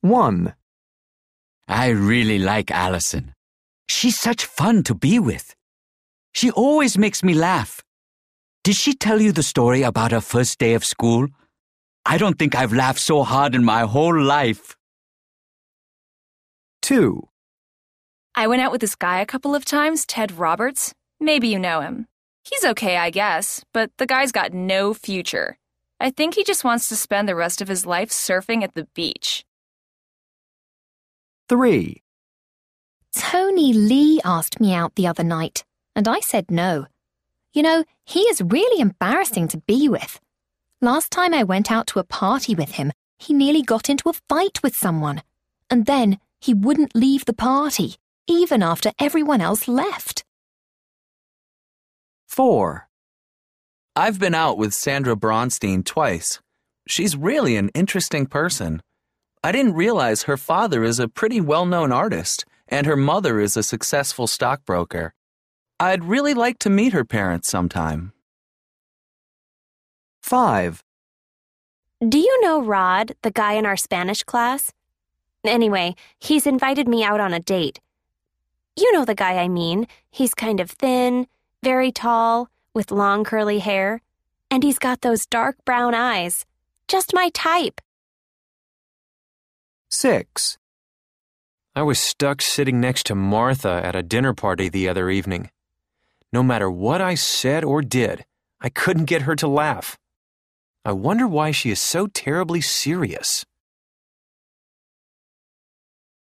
1. I really like Allison. She's such fun to be with. She always makes me laugh. Did she tell you the story about her first day of school? I don't think I've laughed so hard in my whole life. 2. I went out with this guy a couple of times, Ted Roberts. Maybe you know him. He's okay, I guess, but the guy's got no future. I think he just wants to spend the rest of his life surfing at the beach. 3. Tony Lee asked me out the other night, and I said no. You know, he is really embarrassing to be with. Last time I went out to a party with him, he nearly got into a fight with someone. And then he wouldn't leave the party, even after everyone else left. 4. I've been out with Sandra Bronstein twice. She's really an interesting person. I didn't realize her father is a pretty well-known artist, and her mother is a successful stockbroker. I'd really like to meet her parents sometime. 5. Do you know Rod, the guy in our Spanish class? Anyway, he's invited me out on a date. You know the guy I mean. He's kind of thin, very tall, with long curly hair, and he's got those dark brown eyes. Just my type. 6. I was stuck sitting next to Martha at a dinner party the other evening. No matter what I said or did, I couldn't get her to laugh. I wonder why she is so terribly serious.